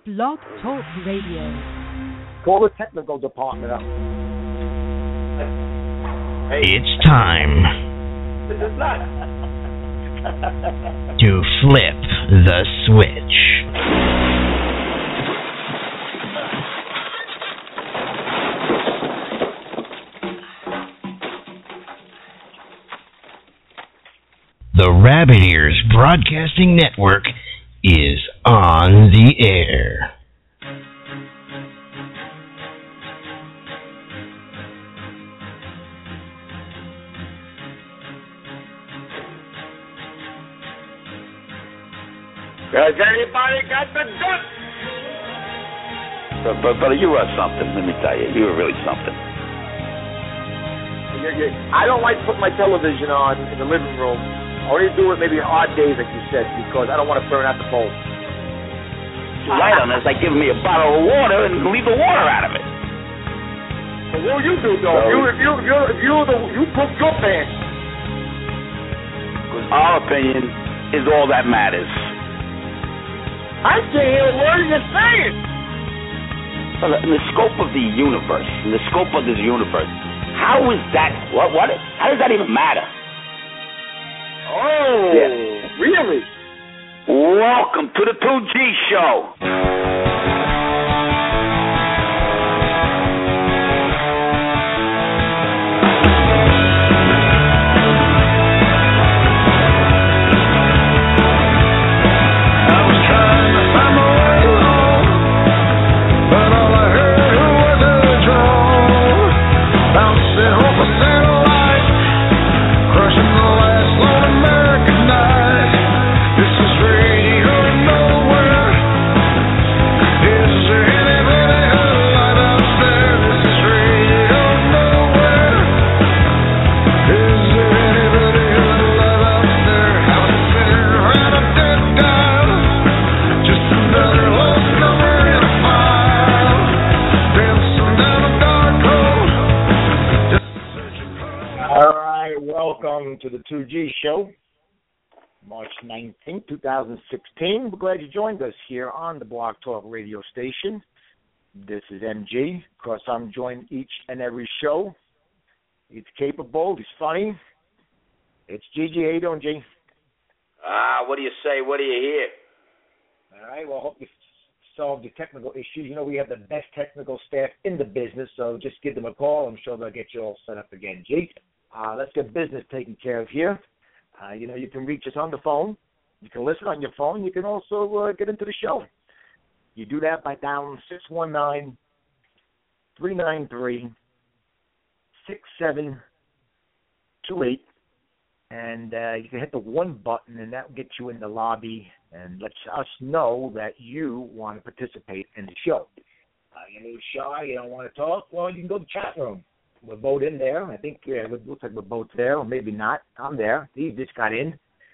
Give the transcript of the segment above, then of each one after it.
Blog Talk Radio. Call the technical department up. Hey. It's time to flip the switch. The Rabbit Ears Broadcasting Network is on the air. Has anybody got the guts? Brother, you are something, let me tell you. You are really something. I don't like to put my television on in the living room. I only do it maybe on odd days, like you said, because I don't want to burn out the bulb. You're right on this, like giving me a bottle of water and leave the water out of it. Well, what will you do, though? You cook your pants. Because our opinion is all that matters. I can't hear a word you're saying. Well, in the scope of the universe, how is that? How does that even matter? Oh, yeah. Really? Welcome to the 2G Show. To the 2G Show, March 19th, 2016. We're glad you joined us here on the Blog Talk radio station. This is MG. Of course, I'm joined each and every show. He's capable. He's funny. It's Gigi. How you doing, G? What do you say? What do you hear? All right. Well, I hope you solved the technical issues. You know, we have the best technical staff in the business, so just give them a call. I'm sure they'll get you all set up again, G. Let's get business taken care of here. You can reach us on the phone. You can listen on your phone. You can also get into the show. You do that by dialing 619-393-6728. And you can hit the one button, and that will get you in the lobby and let us know that you want to participate in the show. You're a little shy, you don't want to talk, well, you can go to the chat room. We're both in there. I think it looks like we're both there, or maybe not. I'm there. He just got in.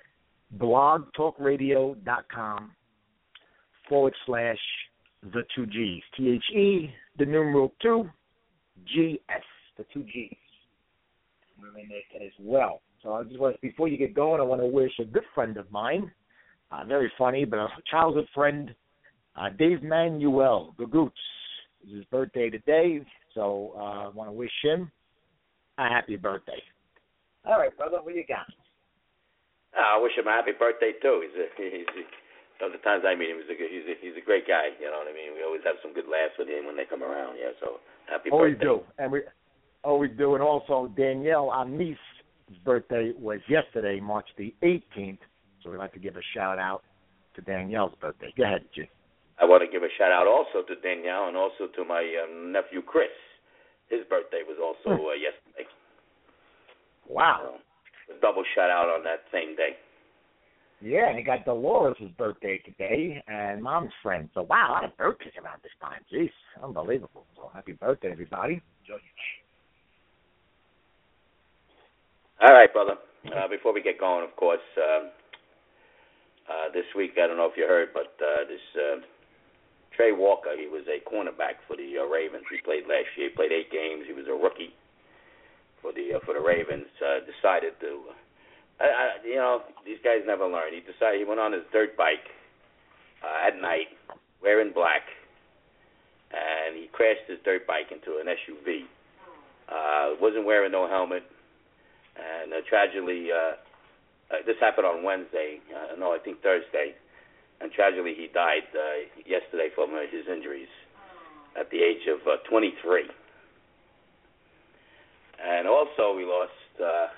blogtalkradio.com/the 2Gs. THE, the numeral 2, GS, the 2Gs. We're in there as well. So I just want, before you get going, I want to wish a good friend of mine, very funny, but a childhood friend, Dave Manuel, the Goots. It's his birthday today. So I want to wish him a happy birthday. All right, brother, what you got? I wish him a happy birthday too. He's the times I meet him, he's a great guy. You know what I mean? We always have some good laughs with him when they come around. Yeah, so happy birthday. We do, and also Danielle, our niece's birthday was yesterday, March the 18th. So we'd like to give a shout out to Danielle's birthday. Go ahead, Jim. I want to give a shout out also to Danielle and also to my nephew Chris. His birthday was also yesterday. Wow. So, a double shout out on that same day. Yeah, and he got Dolores' birthday today and Mom's friend. So, wow, a lot of birthdays around this time. Jeez, unbelievable. So, happy birthday, everybody. Enjoy. All right, brother. Before we get going, of course, this week, I don't know if you heard, but this Trey Walker, he was a cornerback for the Ravens. He played last year. He played 8 games. He was a rookie for the Ravens. Decided to, these guys never learn. He went on his dirt bike at night wearing black, and he crashed his dirt bike into an SUV. Wasn't wearing no helmet, and tragically, this happened on Wednesday. I think Thursday, and tragically he died yesterday from his injuries at the age of 23. And also we lost,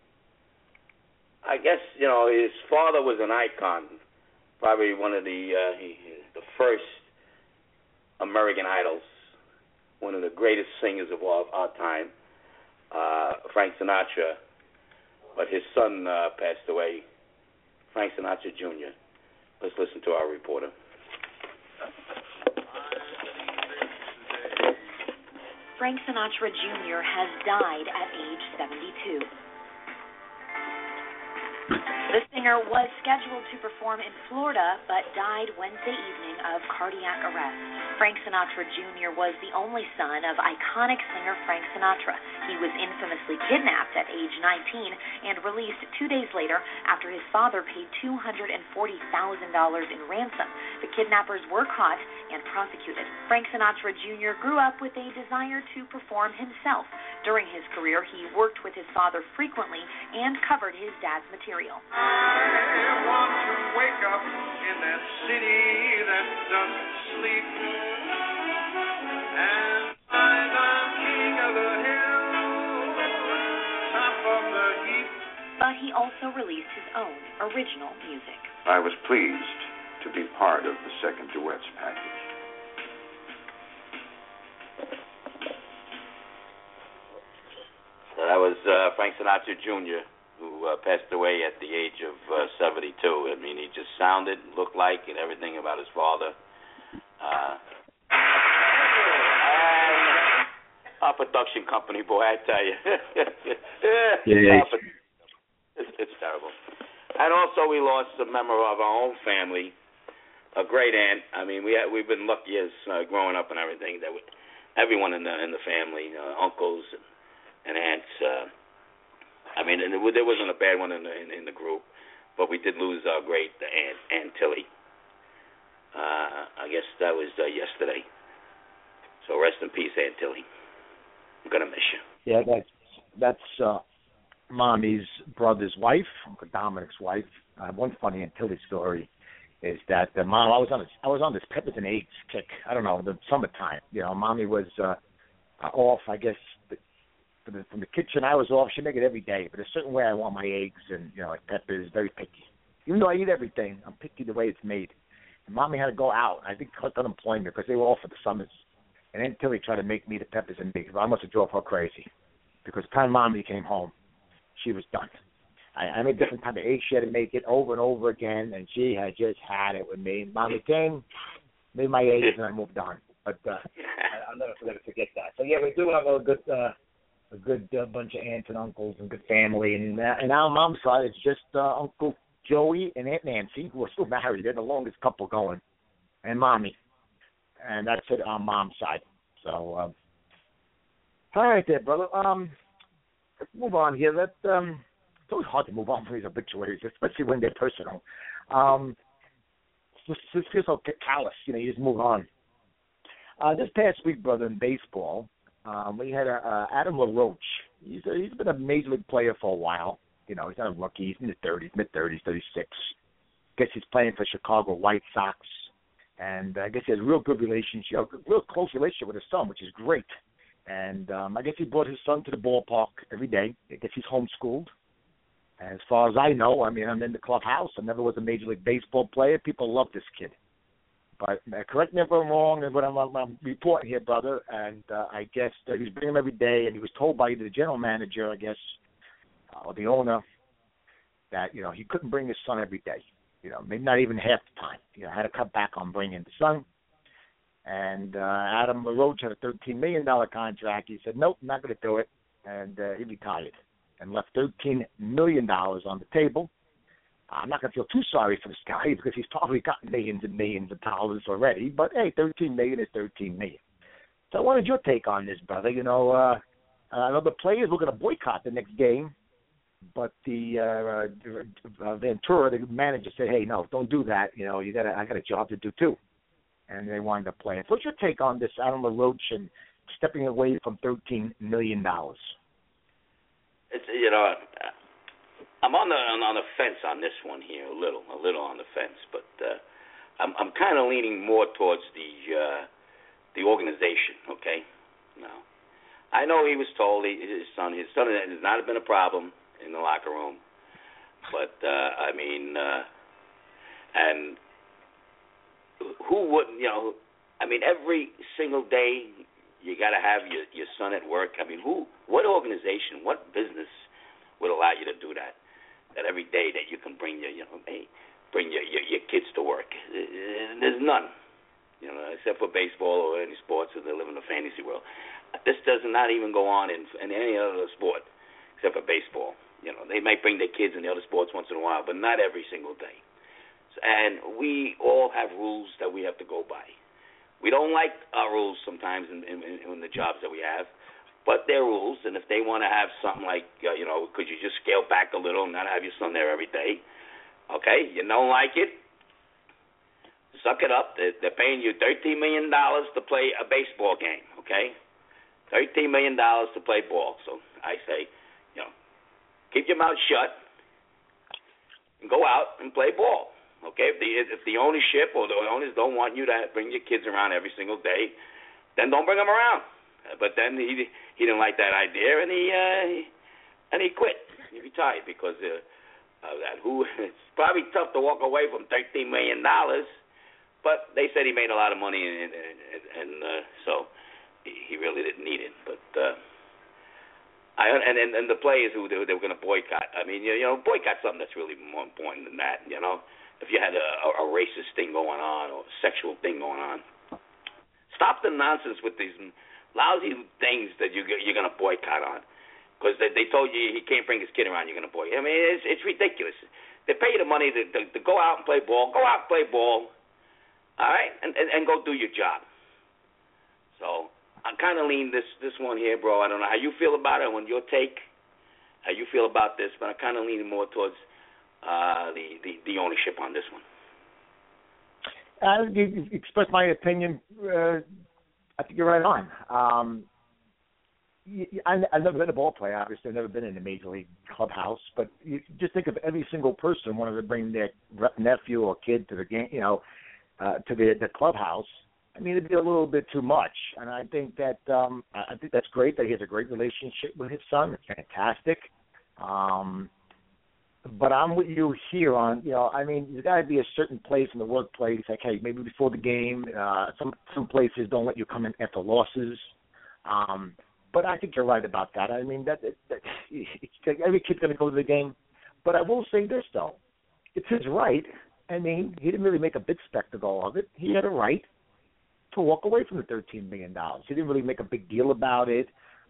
I guess, his father was an icon, probably one of the first American Idols, one of the greatest singers of all our time, Frank Sinatra. But his son passed away, Frank Sinatra Jr. Let's listen to our reporter. Frank Sinatra Jr. has died at age 72. The singer was scheduled to perform in Florida, but died Wednesday evening of cardiac arrest. Frank Sinatra Jr. was the only son of iconic singer Frank Sinatra. He was infamously kidnapped at age 19 and released 2 days later after his father paid $240,000 in ransom. The kidnappers were caught and prosecuted. Frank Sinatra Jr. grew up with a desire to perform himself. During his career, he worked with his father frequently and covered his dad's material. I want to wake up in that city that doesn't sleep and find I'm king of the hill, top of the heap. But he also released his own original music. I was pleased to be part of the second duets package. So that was Frank Sinatra Jr., who passed away at the age of 72. I mean, he just sounded, looked like, and everything about his father. And our production company, boy, I tell you. It's terrible. And also we lost a member of our own family, a great aunt. I mean, we've been lucky as growing up and everything, that everyone in the family, uncles and aunts, I mean, and there wasn't a bad one in the group, but we did lose our great Aunt Tilly. I guess that was yesterday. So rest in peace, Aunt Tilly. I'm gonna miss you. Yeah, that's Mommy's brother's wife, Uncle Dominic's wife. One funny Aunt Tilly story is that Mom, I was on this peppers and eggs kick. I don't know, the summertime. Mommy was off, I guess. From the kitchen, I was off. She make it every day, but a certain way I want my eggs and like peppers. Very picky. Even though I eat everything, I'm picky the way it's made. And Mommy had to go out. I think cut unemployment because they were off for the summers. And Aunt Tilly tried to make me the peppers and eggs. I must have drove her crazy because the time Mommy came home, she was done. I made different type of eggs. She had to make it over and over again, and she had just had it with me. Mommy came, made my eggs, and I moved on. But I'll never forget that. So yeah, we do have a good bunch of aunts and uncles and good family. And our mom's side, it's just Uncle Joey and Aunt Nancy, who are still married. They're the longest couple going, and Mommy. And that's it on Mom's side. So, all right there, brother. Let's move on here. It's always hard to move on from these obituaries, especially when they're personal. Just feels so callous, you just move on. This past week, brother, in baseball, we had Adam LaRoche. He's been a major league player for a while. He's not a rookie. He's in his 30s, mid-30s, 36. Guess he's playing for Chicago White Sox. And I guess he has a real good relationship, a real close relationship with his son, which is great. And I guess he brought his son to the ballpark every day. I guess he's homeschooled. As far as I know, I'm in the clubhouse. I never was a Major League Baseball player. People love this kid. But correct me if I'm wrong, and what I'm reporting here, brother, and I guess he was bringing him every day, and he was told by the general manager, I guess, or the owner, that, he couldn't bring his son every day. Maybe not even half the time. Had to cut back on bringing the son. And Adam LaRoche had a $13 million contract. He said, nope, I'm not going to do it. And he retired and left $13 million on the table. I'm not going to feel too sorry for this guy because he's probably got millions and millions of dollars already. But, hey, $13 million is $13 million. So I wanted your take on this, brother. I know the players were going to boycott the next game, but the Ventura, the manager, said, hey, no, don't do that. I got a job to do, too. and they wind up playing. So what's your take on this Adam LaRoche and stepping away from $13 million? It's, I'm on the fence on this one here, a little on the fence, but I'm kind of leaning more towards the organization. Okay, now I know he was told his son has not been a problem in the locker room, but and who wouldn't? Every single day you got to have your son at work. What organization, what business would allow you to do that? That every day that you can bring your kids to work. There's none, except for baseball or any sports, or they live in a fantasy world. This does not even go on in any other sport except for baseball. They might bring their kids in the other sports once in a while, but not every single day. And we all have rules that we have to go by. We don't like our rules sometimes in the jobs that we have, but they're rules. And if they want to have something like, could you just scale back a little and not have your son there every day? Okay, you don't like it? Suck it up. They're paying you $13 million to play a baseball game, okay? $13 million to play ball. So I say, keep your mouth shut and go out and play ball. Okay, if the ownership or the owners don't want you to bring your kids around every single day, then don't bring them around. But then he didn't like that idea, and he quit. He retired because it's probably tough to walk away from $13 million, but they said he made a lot of money, and so he really didn't need it. But and the players who they were going to boycott. Boycott something that's really more important than that. If you had a racist thing going on or a sexual thing going on, stop the nonsense with these lousy things that you're going to boycott on. Because they told you he can't bring his kid around, you're going to boycott. It's ridiculous. They pay you the money to go out and play ball. Go out and play ball, all right, and go do your job. So I kind of lean this one here, bro. I don't know how you feel about it, on your take, how you feel about this, but I kind of lean more towards the ownership on this one. I express my opinion. I think you're right on. I've never been a ball player, obviously. I've never been in a major league clubhouse. But you just think of every single person wanting to bring their nephew or kid to the game, to the clubhouse. It'd be a little bit too much. And I think that I think that's great that he has a great relationship with his son. It's fantastic. But I'm with you here on, there's got to be a certain place in the workplace, like, hey, maybe before the game, some places don't let you come in after losses. But I think you're right about that. Every kid's going to go to the game. But I will say this, though. It's his right. He didn't really make a big spectacle of it. He had a right to walk away from the $13 million. He didn't really make a big deal about it.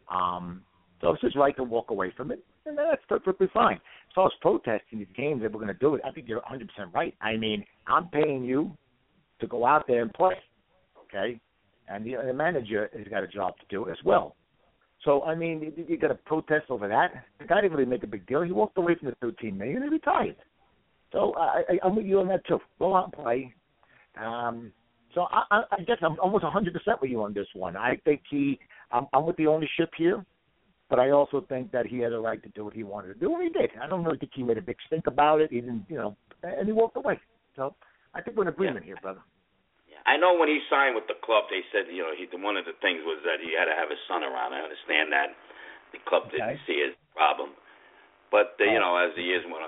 So it's his right to walk away from it. And that's perfectly fine. As far as protesting these games, if we're going to do it, I think you're 100% right. I'm paying you to go out there and play, okay? And the manager has got a job to do as well. So, you got to protest over that. The guy didn't really make a big deal. He walked away from the $13 million and retired. So I'm with you on that too. Go out and play. So I guess I'm almost 100% with you on this one. I think I'm with the ownership here. But I also think that he had a right to do what he wanted to do, and he did. I don't really think he made a big stink about it. He didn't, and he walked away. So I think we're in agreement here, brother. Yeah. I know when he signed with the club, they said, one of the things was that he had to have his son around. I understand that. The club didn't see his problem. But, as the years went on,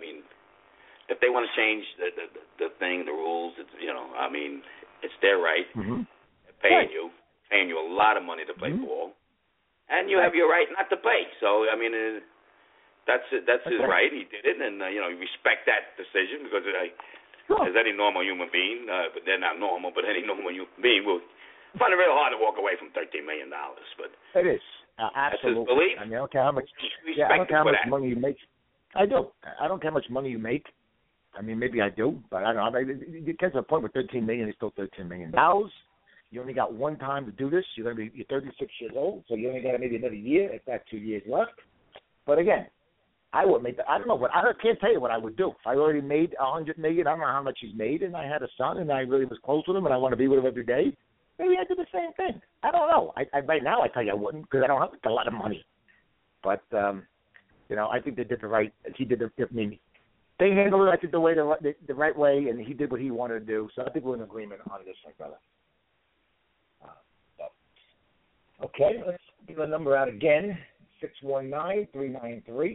if they want to change the thing, the rules, it's, it's their right. Mm-hmm. They're paying you a lot of money to play ball. And you have your right not to play. So, that's his right. He did it, and, respect that decision because as any normal human being, but they're not normal, but any normal human being will find it real hard to walk away from $13 million. But it is. Absolutely. That's his belief. I don't care how much, I don't care how much money you make. I do. I don't care how much money you make. Maybe I do, but I don't know. It gets to a point with $13 million, it's still $13 million. You only got one time to do this. You're 36 years old, so you only got maybe another year, if that's 2 years left. But again, I would make. I don't know what. I can't tell you what I would do. If I already made $100 million, I don't know how much he's made, and I had a son, and I really was close with him, and I want to be with him every day. Maybe I do the same thing. I don't know. I right now I tell you I wouldn't because I don't have a lot of money. But I think they did the right. He did the. I mean, they handled it, I think, the right way, and he did what he wanted to do. So I think we're in agreement on this, my brother. Okay, let's give the number out again. 619-393-6728.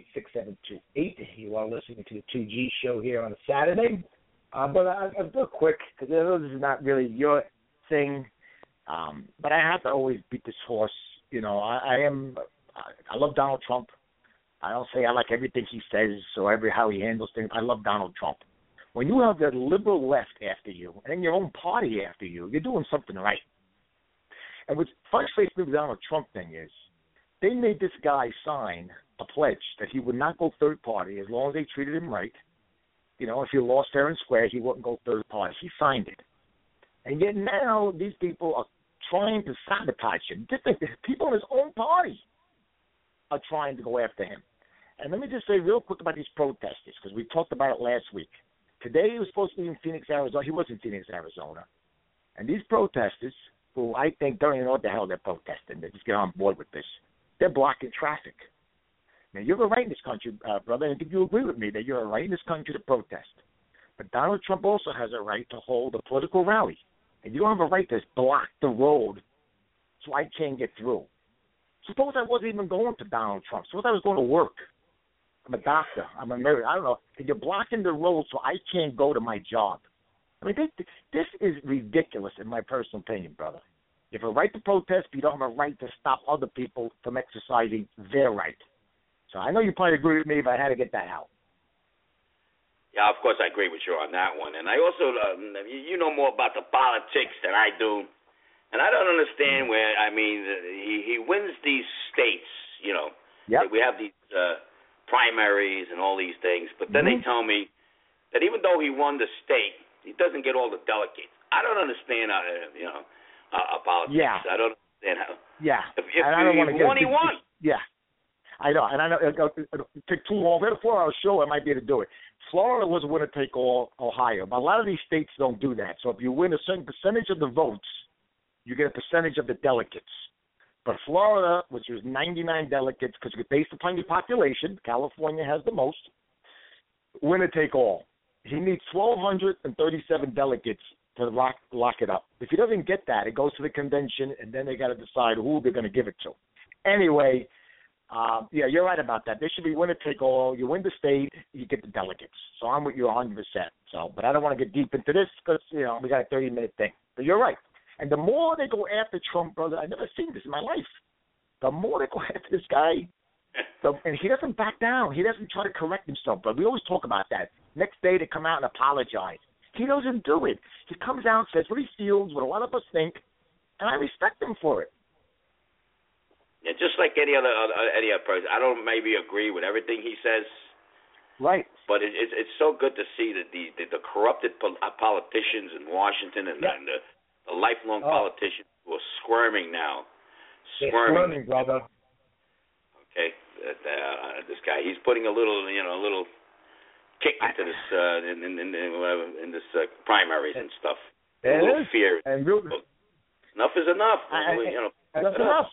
You are listening to the 2G show here on a Saturday. But I'll do it quick because I know this is not really your thing. But I have to always beat this horse. I love Donald Trump. I don't say I like everything he says or how he handles things. I love Donald Trump. When you have the liberal left after you and then your own party after you, you're doing something right. And what frustrates me with the Donald Trump thing is they made this guy sign a pledge that he would not go third party as long as they treated him right. If he lost fair and square, he wouldn't go third party. He signed it. And yet now these people are trying to sabotage him. People in his own party are trying to go after him. And let me just say real quick about these protesters, because we talked about it last week. Today he was supposed to be in Phoenix, Arizona. He was in Phoenix, Arizona. And these protesters, who I think don't even know what the hell they're protesting, they just get on board with this, they're blocking traffic. Now, you have a right in this country, brother, and I think you agree with me that you have a right in this country to protest. But Donald Trump also has a right to hold a political rally. And you don't have a right to block the road so I can't get through. Suppose I wasn't even going to Donald Trump. Suppose I was going to work. I'm a doctor. I'm a nurse. I don't know. And you're blocking the road so I can't go to my job. I mean, this is ridiculous in my personal opinion, brother. You have a right to protest, but you don't have a right to stop other people from exercising their right. So I know you probably agree with me, but I had to get that out. Yeah, of course I agree with you on that one. And I also, you know more about the politics than I do. And I don't understand where, he wins these states, Yep. We have these primaries and all these things. But then they tell me that even though he won the state, he doesn't get all the delegates. I don't understand, politics. Yeah. I don't understand how. Yeah. If I don't want to get won, he won. Yeah. I know, and I know it'll take too long. We had a 4-hour show, I might be able to do it. Florida was a winner-take-all Ohio, but a lot of these states don't do that. So if you win a certain percentage of the votes, you get a percentage of the delegates. But Florida, which was 99 delegates, because based upon your population, California has the most, winner-take-all. He needs 1,237 delegates to lock it up. If he doesn't get that, it goes to the convention, and then they got to decide who they're going to give it to. Anyway, yeah, you're right about that. There should be winner take all. You win the state, you get the delegates. So I'm with you 100%. So, but I don't want to get deep into this because we got a 30-minute thing. But you're right. And the more they go after Trump, brother, I've never seen this in my life. The more they go after this guy, and he doesn't back down. He doesn't try to correct himself, brother. We always talk about that. Next day they come out and apologize. He doesn't do it. He comes out and says what he feels, what a lot of us think, and I respect him for it. Yeah, just like any other person. I don't maybe agree with everything he says. Right. But it's so good to see that the corrupted politicians in Washington and the lifelong politicians who are squirming now. Squirming, brother. Okay, this guy, he's putting a little kick into this in this primaries and stuff. There a little is. fear. And enough is enough. That's enough.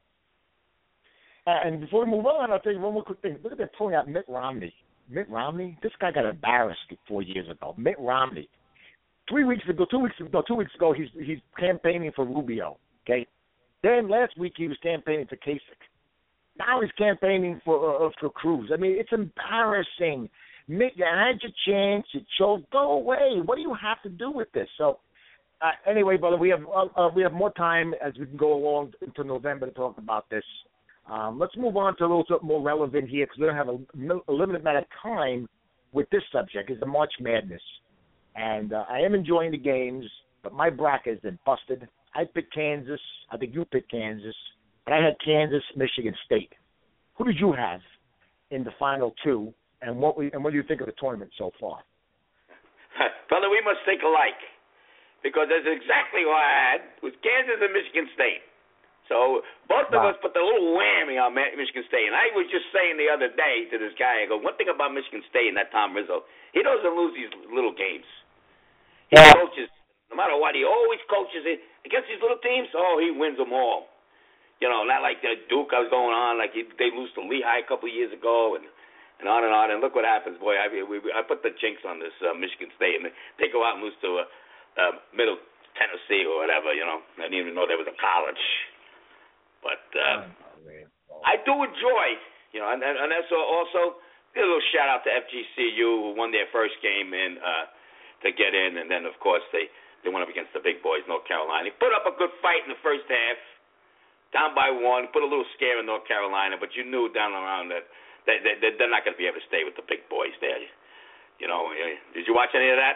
And before we move on, I'll tell you one more quick thing. Look at that pulling out Mitt Romney. Mitt Romney, this guy got embarrassed 4 years ago. Mitt Romney. 2 weeks ago, he's campaigning for Rubio. Okay. Then last week he was campaigning for Kasich. Now he's campaigning for Cruz. I mean, it's embarrassing. Mitt, you had your chance. You chose. Go away. What do you have to do with this? So, anyway, brother, we have more time as we can go along into November to talk about this. Let's move on to a little bit more relevant here because we don't have a limited amount of time with this subject. Is the March Madness. And I am enjoying the games, but my bracket has been busted. I picked Kansas. I think you picked Kansas. But I had Kansas, Michigan State. Who did you have in the final two, and what do you think of the tournament so far? Brother, we must think alike because that's exactly what I had with Kansas and Michigan State. So both of us put the little whammy on Michigan State. And I was just saying the other day to this guy, I go, one thing about Michigan State and that Tom Rizzo, he doesn't lose these little games. He coaches, no matter what, he always coaches it. Against these little teams, he wins them all. You know, not like the Duke I was going on, like they lose to Lehigh a couple of years ago, and on and on. And look what happens, boy. I put the jinx on this Michigan State, and they go out and lose to Middle Tennessee or whatever, you know. I didn't even know there was a college. But I do enjoy, you know, and that's also a little shout out to FGCU who won their first game in to get in, and then of course they went up against the big boys, North Carolina. They put up a good fight in the first half, down by 1, put a little scare in North Carolina, but you knew down around that they're not going to be able to stay with the big boys there. You know, did you watch any of that?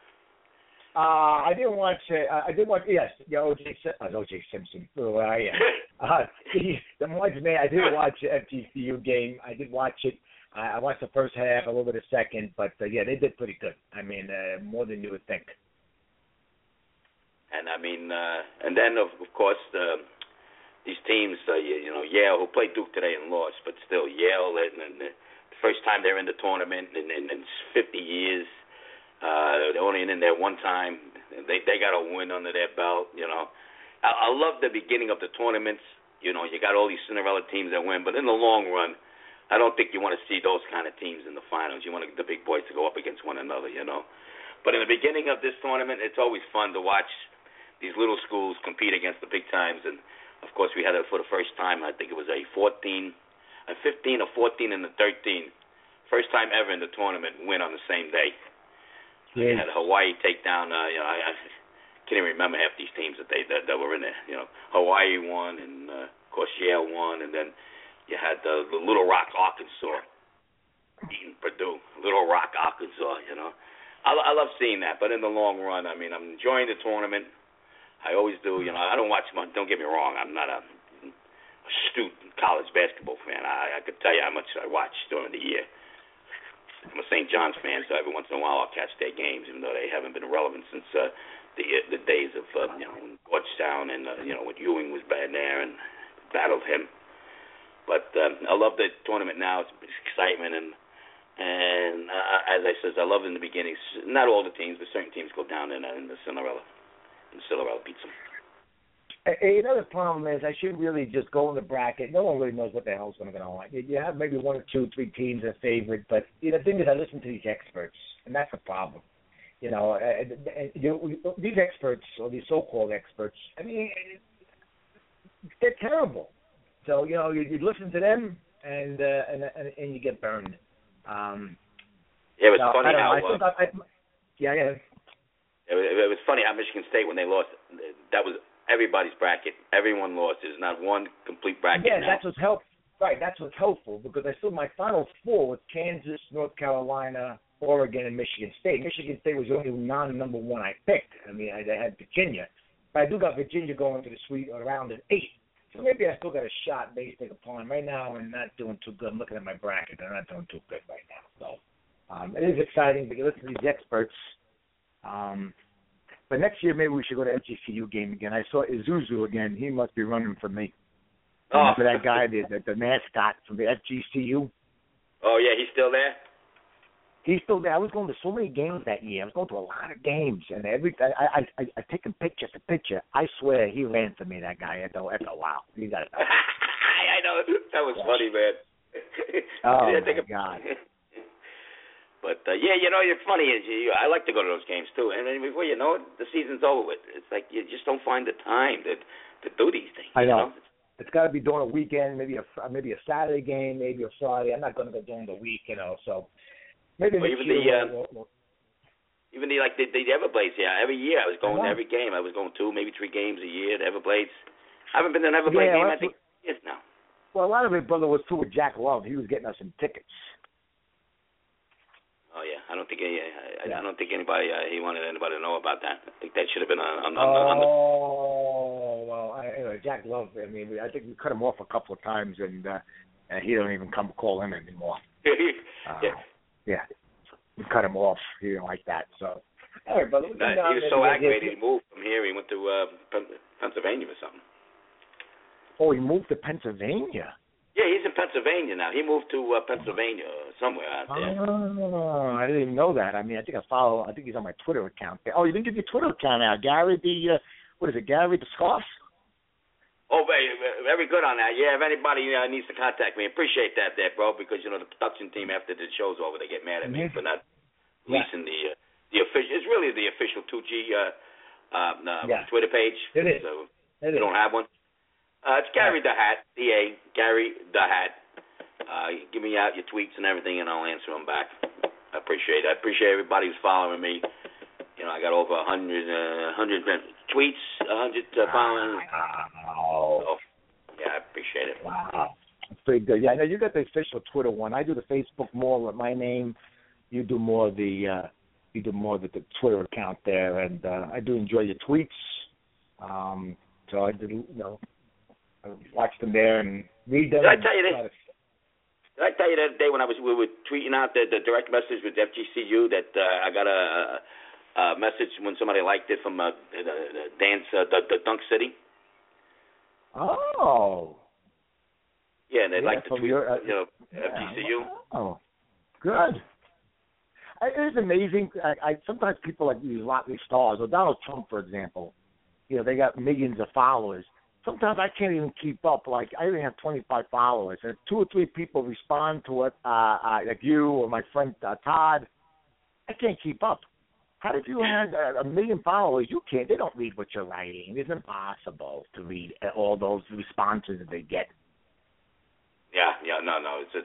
I didn't watch it. I did watch, yes, O.J. Simpson, who I am. The ones, man, I did watch the FGCU game. I did watch it. I watched the first half, a little bit of second, but, yeah, they did pretty good. I mean, more than you would think. And, I mean, and then, of course, these teams, you know, Yale, who played Duke today and lost, but still, Yale, and the first time they're in the tournament in 50 years. They're only in there one time. They got a win under their belt, you know. I love the beginning of the tournaments. You know, you got all these Cinderella teams that win, but in the long run, I don't think you want to see those kind of teams in the finals. You want the big boys to go up against one another, you know. But in the beginning of this tournament, it's always fun to watch these little schools compete against the big times. And, of course, we had it for the first time. I think it was a 15, a 14, and a 13. First time ever in the tournament win on the same day. Yeah. You had Hawaii take down. You know, I can't even remember half these teams that were in there. You know, Hawaii won, and of course Yale won, and then you had the Little Rock, Arkansas, beating Purdue. Little Rock, Arkansas. You know, I love seeing that. But in the long run, I mean, I'm enjoying the tournament. I always do. You know, I don't watch much. Don't get me wrong. I'm not a astute college basketball fan. I could tell you how much I watch during the year. I'm a St. John's fan, so every once in a while I'll catch their games, even though they haven't been relevant since the days of you know, when Georgetown and you know, when Ewing was bad there and battled him. But I love the tournament now. It's excitement, and as I said, I love it in the beginning. Not all the teams, but certain teams go down in the Cinderella, and Cinderella beats them. Another problem is I should really just go in the bracket. No one really knows what the hell's going to go on. You have maybe 1 or 2, 3 teams that are favorite, but the thing is I listen to these experts, and that's the problem. You know, these experts, or these so-called experts, I mean, they're terrible. So, you know, you listen to them, and you get burned. Yeah, it was funny how... Yeah. It was funny how Michigan State, when they lost, that was... everybody's bracket. Everyone lost. There's not one complete bracket now. That's what's helpful. Right, that's what's helpful, because I still, my Final Four was Kansas, North Carolina, Oregon, and Michigan State. Michigan State was the only non-number 1 I picked. I mean, I had Virginia. But I do got Virginia going to the Sweet Round at 8. So maybe I still got a shot based upon. Right now I'm not doing too good. I'm looking at my bracket. I'm not doing too good right now. So it is exciting, but you listen to these experts. But next year, maybe we should go to FGCU game again. I saw Isuzu again. He must be running for me. Remember that guy, the mascot from the FGCU? Oh, yeah, he's still there? He's still there. I was going to so many games that year. I was going to a lot of games, and I taking picture after picture. I swear he ran for me, that guy. After a while. He got it. I know. That was funny, man. Oh, my God. But, yeah, you know, it's funny. I like to go to those games, too. And then before you know it, the season's over with. It's like you just don't find the time to do these things. I know. You know? It's got to be during a weekend, maybe a Saturday game, maybe a Friday. I'm not going to go during the week, you know. So maybe even the Everblades. Yeah, every year I was going to every game. I was going 2, maybe 3 games a year. The Everblades. I haven't been to an Everblade game. I think years now. Well, a lot of it, brother, was too with Jack Love. He was getting us some tickets. Oh yeah, I don't think anybody he wanted anybody to know about that. I think that should have been on the. Oh well, anyway, Jack Love. I mean, I think we cut him off a couple of times, and he don't even call in anymore. Yeah, we cut him off. He didn't like that. So, all right, brother. He was so aggravated. He moved from here. He went to Pennsylvania or something. Oh, he moved to Pennsylvania. Yeah, he's in Pennsylvania now. He moved to Pennsylvania somewhere out there. Oh, I didn't even know that. I mean, I think he's on my Twitter account. Oh, you didn't give your Twitter account out, Gary? What is it, Gary the Scoff? Oh, very good on that. Yeah, if anybody needs to contact me, appreciate that there, bro, because, the production team after the show's over, they get mad at me for not releasing the official. It's really the official 2G Twitter page. It is. So you don't have one. It's Gary the Hat, D-A, Gary the Hat. Give me out your tweets and everything, and I'll answer them back. I appreciate it. I appreciate everybody who's following me. I got over 100 tweets, 100 following. Wow. So, yeah, I appreciate it. Wow. That's pretty good. Yeah, I know you got the official Twitter one. I do the Facebook more with my name. You do more the Twitter account there, and I do enjoy your tweets. So I do, I watch them there and read them. Did I tell you this? Did I tell you that day when we were tweeting out the direct message with FGCU that I got a message when somebody liked it from the Dunk City? Oh. Yeah, and they liked the tweet, FGCU. Oh, good. It is amazing. Sometimes people like these lottery stars, or Donald Trump, for example, they got millions of followers. Sometimes I can't even keep up. Like, I only have 25 followers, and if 2 or 3 people respond to it, like you or my friend Todd, I can't keep up. How did you have 1 million followers? You can't. They don't read what you're writing. It's impossible to read all those responses that they get. Yeah, no, it's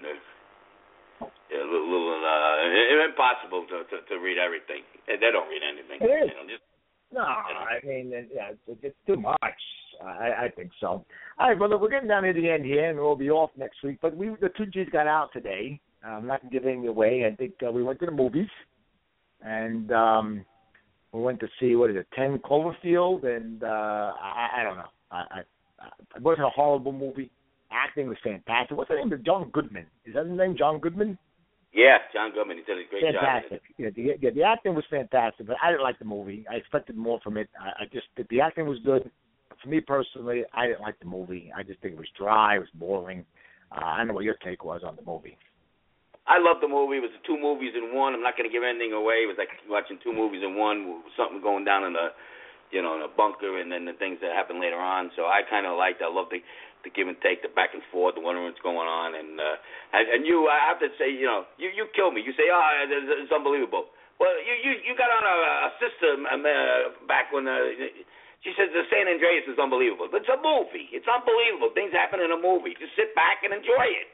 impossible to read everything. They don't read anything. It is. I mean, it's too much. I think so. All right, brother, we're getting down to the end here, and we'll be off next week. But the 2Gs got out today. I'm not going to give anything away. I think we went to the movies, and we went to see, 10 Cloverfield, and I don't know. It wasn't a horrible movie. Acting was fantastic. What's the name of John Goodman? Is that his name, John Goodman? Yeah, John Goodman. He did a great job. Fantastic. The acting was fantastic, but I didn't like the movie. I expected more from it. The acting was good. For me personally, I didn't like the movie. I just think it was dry. It was boring. I don't know what your take was on the movie. I loved the movie. It was 2 movies in one. I'm not going to give anything away. It was like watching 2 movies in one. Something going down in the, in a bunker, and then the things that happened later on. So I kind of liked. I loved the give and take, the back and forth, the wondering what's going on, and you. I have to say, you kill me. You say, it's unbelievable. Well, you got on a sister back when. She says the San Andreas is unbelievable. But it's a movie. It's unbelievable. Things happen in a movie. Just sit back and enjoy it.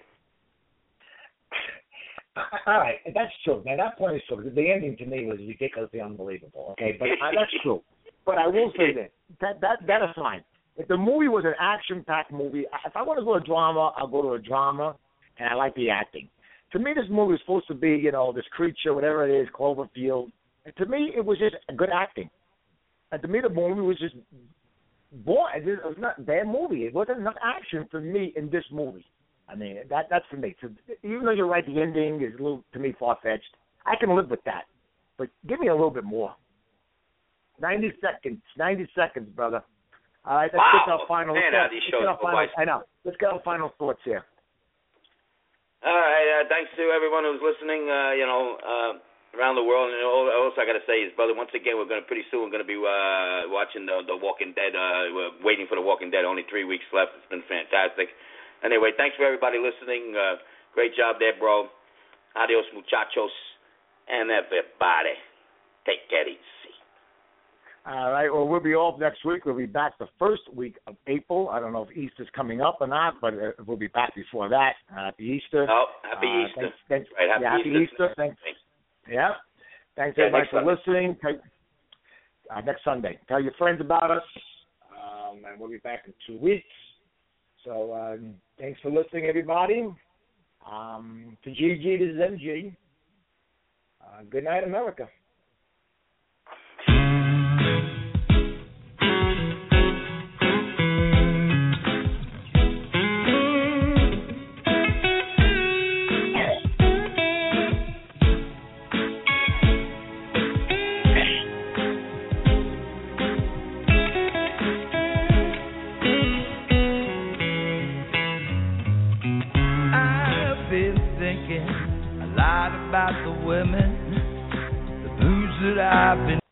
All right, that's true. Now, that point is true. The ending to me was ridiculously unbelievable. Okay, but that's true. But I will say this. That is fine. If the movie was an action-packed movie, if I want to go to a drama, I'll go to a drama, and I like the acting. To me, this movie was supposed to be, this creature, whatever it is, Cloverfield. And to me, it was just good acting. And to me, the movie was just boring. It was not a bad movie. It wasn't enough action for me in this movie. I mean, that's for me. So even though you're right, the ending is a little, to me, far-fetched. I can live with that. But give me a little bit more. 90 seconds, brother. All right, let's get our final. I know. Let's get our final thoughts here. All right. Thanks to everyone who's listening. Around the world, and also I got to say is, brother, once again, pretty soon we're going to be watching the Walking Dead. We're waiting for the Walking Dead. Only 3 weeks left. It's been fantastic. Anyway, thanks for everybody listening. Great job there, bro. Adios, muchachos, and everybody. Take it easy. All right. Well, we'll be off next week. We'll be back the first week of April. I don't know if Easter's coming up or not, but we'll be back before that. Happy Easter. Oh, happy Easter. Thanks. Right, happy Easter. Thanks. Yeah. Thanks, everybody, for listening. Next Sunday. Tell your friends about us, and we'll be back in 2 weeks. So thanks for listening, everybody. To GG, this is MG. Good night, America. about the women, the booze that I've been